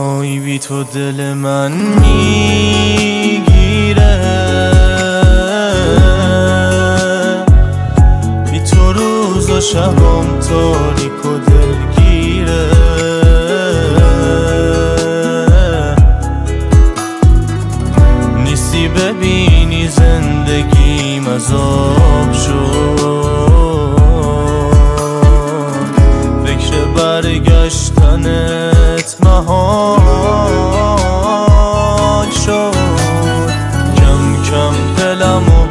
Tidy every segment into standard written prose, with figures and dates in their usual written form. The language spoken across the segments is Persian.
وای بی تو دل من میگیره، بی تو روز و شبم تاریک و دلگیره. نیستی ببینی زندگیم عذاب شد، فکر برگشتنت محال شد. کم کم دلمو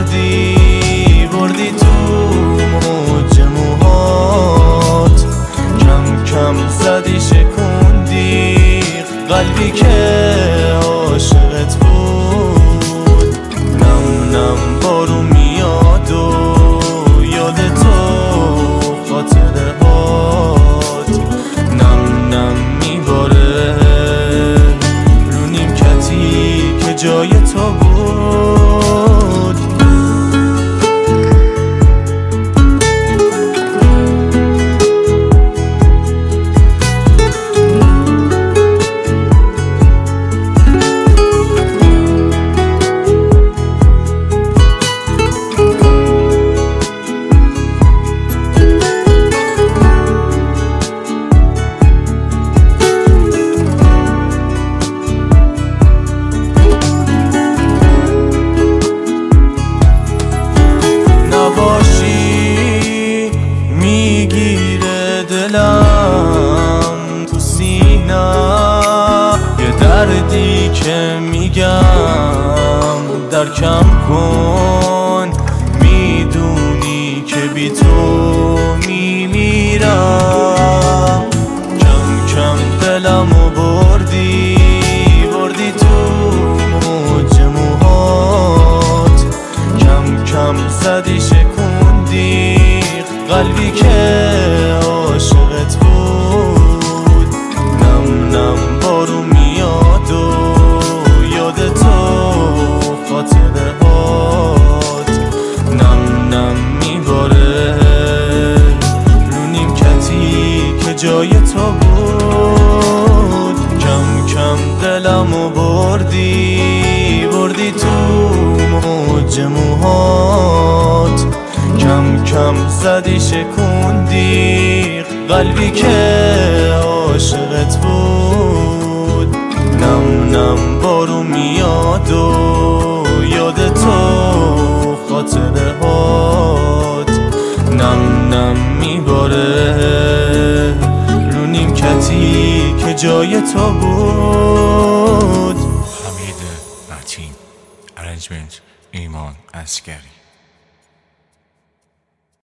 بردی تو موج موهات، کم کم زدی شکوندی قلبی که عاشقت بود. نم نم بارون میاد و یاد تو خاطره هات، نم نم میباره رو نیمکتی که جای تو بود. میگیره دلم تو سینه، یه دردی که میگم درکم کن. میدونی که بی تو میمیرم. کم کم دلمو بردی تو موج موهات، کم کم زدی شکوندی قلبی که عاشقت بود. نم نم بارون میاد و یاد تو خاطره هات، نم نم میباره رو نیمکتی که جای تو بود. کم کم دلمو بردی تو موج موهات، کم کم زدی شکوندی قلبی که عاشقت بود. نم نم بارون میاد و یاد تو خاطره هات، نم نم میباره رو نیمکتی که جای تو بود. حمید متین، ارنجمنت ایمان عسگری.